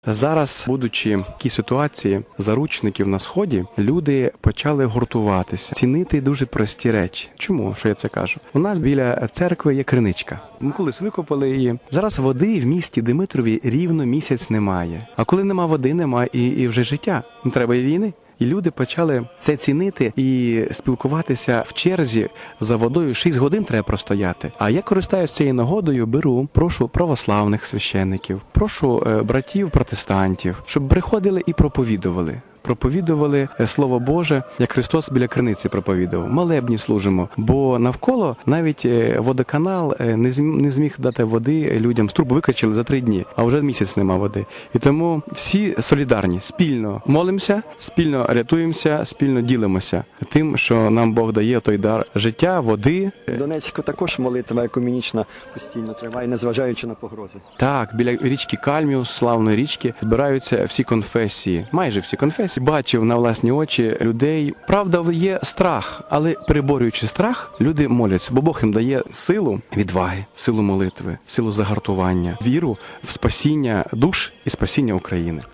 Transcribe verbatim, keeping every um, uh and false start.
Зараз, будучи в такій ситуації заручників на Сході, люди почали гуртуватися, цінити дуже прості речі. Чому? Що я це кажу? У нас біля церкви є криничка. Ми колись викопали її. Зараз води в місті Димитрові рівно місяць немає. А коли нема води, немає і, і вже життя. Не треба і війни. І люди почали це цінити і спілкуватися в черзі за водою. Шість годин треба простояти. А я користаюсь цією нагодою, беру, прошу православних священників, прошу е, братів-протестантів, щоб приходили і проповідували. Проповідували Слово Боже, як Христос біля криниці проповідував. Молебні служимо, бо навколо навіть водоканал не зміг дати води людям. З труб викачали за три дні, а вже місяць нема води. І тому всі солідарні, спільно молимося, спільно рятуємося, спільно ділимося тим, що нам Бог дає той дар життя, води. В Донецьку також молитва екумінічна постійно триває, незважаючи на погрози. Так, біля річки Кальміус, славної річки, збираються всі конфесії, майже всі конфесії. Бачив на власні очі людей. Правда, є страх, але переборюючи страх, люди моляться, бо Бог їм дає силу відваги, силу молитви, силу загартування, віру в спасіння душ і спасіння України.